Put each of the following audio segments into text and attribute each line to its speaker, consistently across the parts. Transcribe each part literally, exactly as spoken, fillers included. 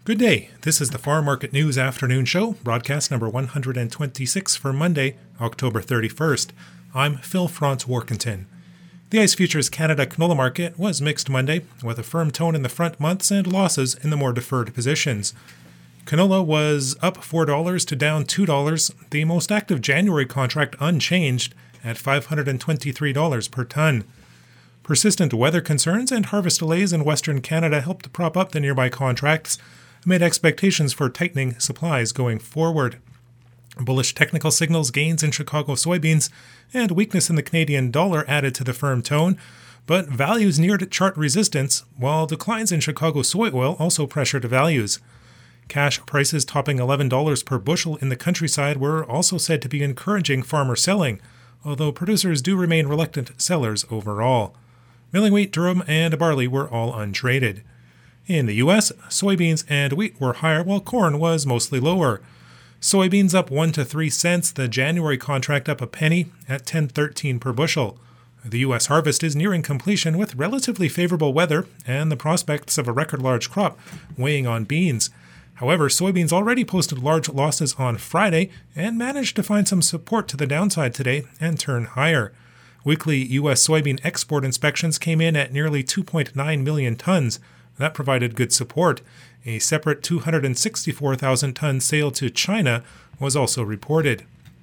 Speaker 1: Good day. This is the Farm Market News Afternoon Show, broadcast number one hundred twenty-six for Monday, October thirty-first. I'm Phil Franz Warkentin. The ICE Futures Canada canola market was mixed Monday, with a firm tone in the front months and losses in the more deferred positions. Canola was up four dollars to down two dollars, the most active January contract unchanged at five hundred twenty-three dollars per ton. Persistent weather concerns and harvest delays in Western Canada helped prop up the nearby contracts amid expectations for tightening supplies going forward. Bullish technical signals, gains in Chicago soybeans, and weakness in the Canadian dollar added to the firm tone, but values neared chart resistance, while declines in Chicago soy oil also pressured values. Cash prices topping eleven dollars per bushel in the countryside were also said to be encouraging farmer selling, although producers do remain reluctant sellers overall. Milling wheat, durum, and barley were all untraded. In the U S, soybeans and wheat were higher while corn was mostly lower. Soybeans up one to three cents, the January contract up a penny at ten thirteen per bushel. The U S harvest is nearing completion with relatively favorable weather and the prospects of a record large crop weighing on beans. However, soybeans already posted large losses on Friday and managed to find some support to the downside today and turn higher. Weekly U S soybean export inspections came in at nearly two point nine million tons. That provided good support. A separate two hundred sixty-four thousand ton sale to China was also reported.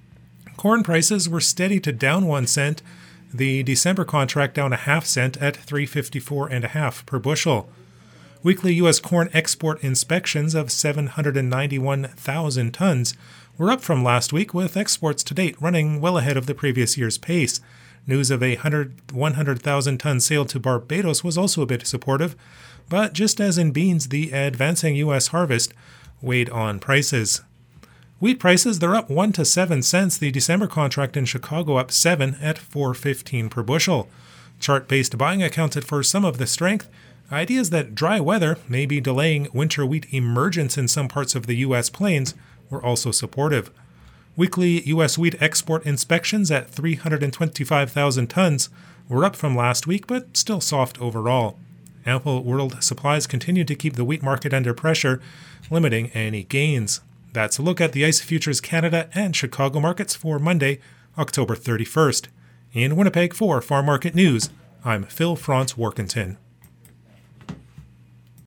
Speaker 1: Corn prices were steady to down one cent. The December contract down a half cent at three fifty-four and a half per bushel. Weekly U S corn export inspections of seven hundred ninety-one thousand tons were up from last week, with exports to date running well ahead of the previous year's pace. News of a one hundred thousand ton sale to Barbados was also a bit supportive, but just as in beans, the advancing U S harvest weighed on prices. Wheat prices, they're up one to seven cents. The December contract in Chicago up seven at four fifteen per bushel. Chart-based buying accounted for some of the strength. Ideas that dry weather may be delaying winter wheat emergence in some parts of the U S plains were also supportive. Weekly U S wheat export inspections at three hundred twenty-five thousand tons were up from last week, but still soft overall. Ample world supplies continue to keep the wheat market under pressure, limiting any gains. That's a look at the ICE Futures Canada and Chicago markets for Monday, October thirty-first. In Winnipeg for Farm Market News, I'm Phil Franz Warkentin.